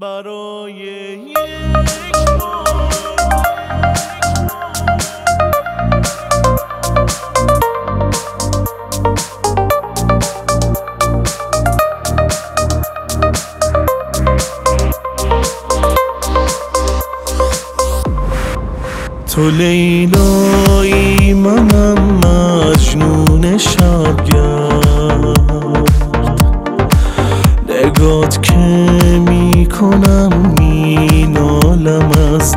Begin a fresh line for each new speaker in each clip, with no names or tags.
برای یک تو لیلایی منم مجنون شبگرد، نگات که میکنم مینالم از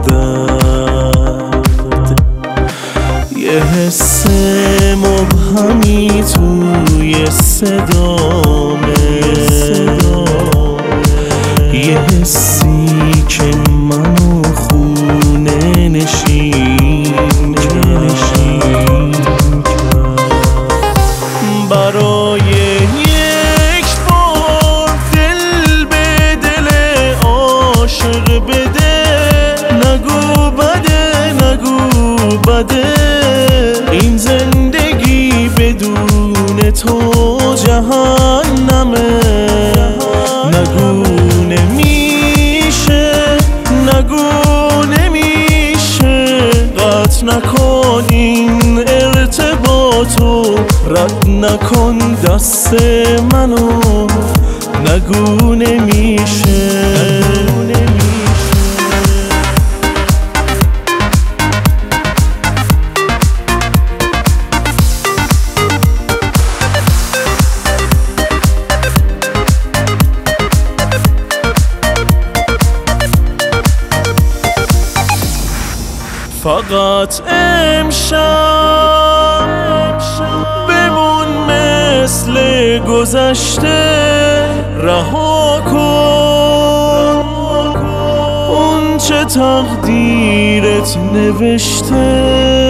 درد. یه حس مبهمی توی صدامه، یه حسی که منو خونه نشین برای یک بار دل به دل عاشق بده. نگو بده، نگو بده، این زندگی بدون تو جهنمه. نگو نمیشه، نگو نمیشه، قطع نکن این ارتباطو، رد نکن دست منو. نگو نمیشه، فقط امشب بمون مثل گذشته. رها کن اون چه تقدیرت نوشته.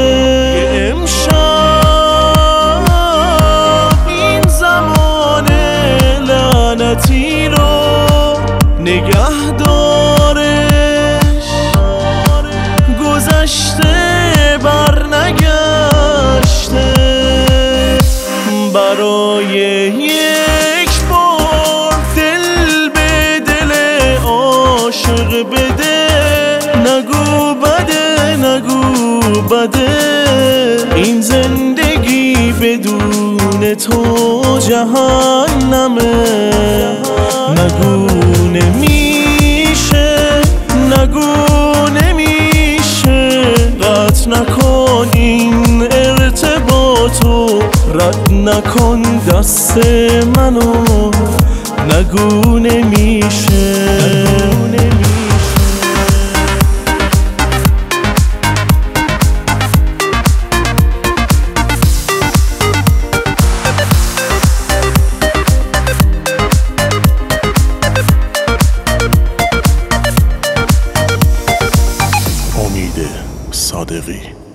امشب این زمان لعنتی رو نگه دارش، گذشته بر نگشته. برای یک بار دل به دل عاشق بده. نگو بده، نگو بده، این زندگی بدون تو جهنمه. نگو نمیشه، نگو نمیشه، قطع نکن این ارتباطو، رد نکن دست منو. نگو نمیشه، امید صادقی.